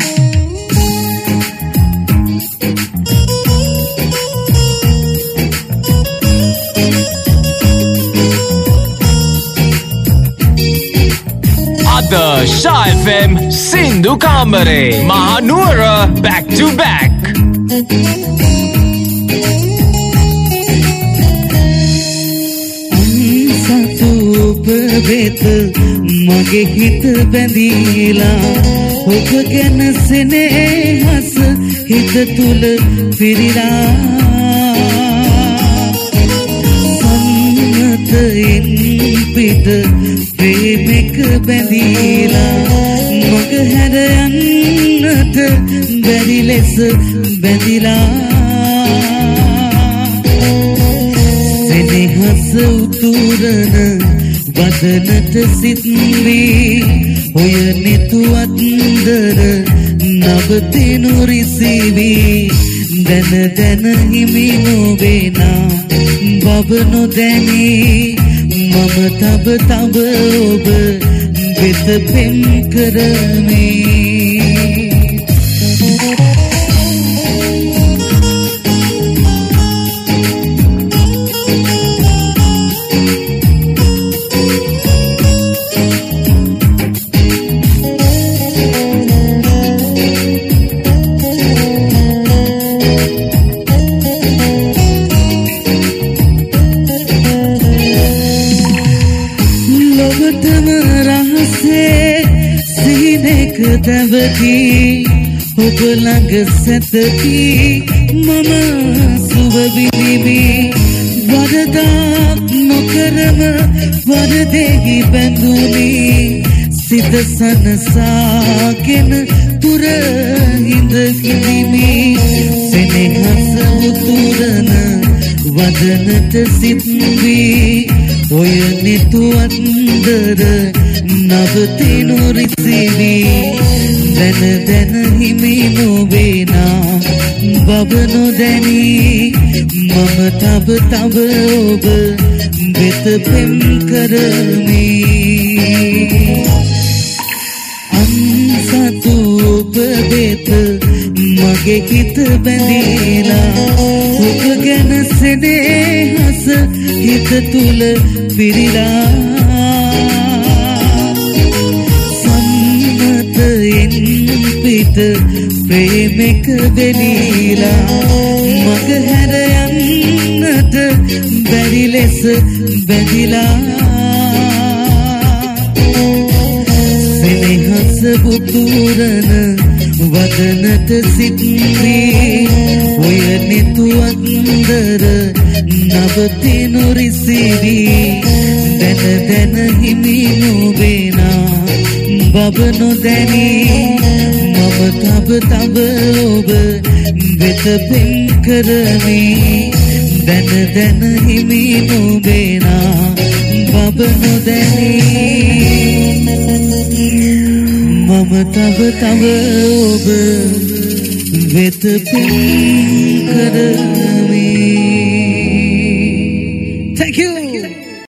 The Sha FM Sindhu Kamare Mahanura back to back. mage hit bandila ඔබ ගැන සෙනෙහස හිත තුල පිරිලා සම්මතයෙන් පිට ප්‍රේමක බැඳීලා මග හැර යන්නට බැරි ලෙස බැඳිලා සෙනෙහස උතුරන වදනට සිත්වී ඔය නිතුවත්දර නවතිනු රිසිවී දැන දැන හිමි නොවේනා බව නොදැනී මම තබ තබ ඔබ වෙත පෙම් කරමී දවකි ඔබ ළඟ සැතකි මම සුව විඳිමි වරදක් නොකරම වරදෙහි බැඳුනි සිත සනසාගෙන තුර හිඳ කිදිමි සෙනෙහස උතුරන වදනට සිත්වී ඔය නිතුවත්දර නවතිනු රිසිවී දැන දැන හිමි නොවේනා බව නොදැනී මම තබ තබ ඔබ වෙත පෙම් කරමී අන්සතු ඔබ වෙත මගේ හිත බැඳීලා ඔබ ගැන සෙනෙහස හිත තුල පිරිලා පිට ප්‍රේමක දෙලීලා මග හැර යන්නට බැරි ලෙස බැඳිලා සෙනෙහස බුදුරන වදනට සිත්වී ඔය නිතුවත්දර නවතිනු රිසිවී දැන දැන හිමි නොවේනා බව නොදැනී මම තබ තබ ඔබ වෙත පෙම් කරමී දැන දැන හිමි නොවේනා බව නොදැනී මම තබ තබ ඔබ වෙත පෙම් කරමී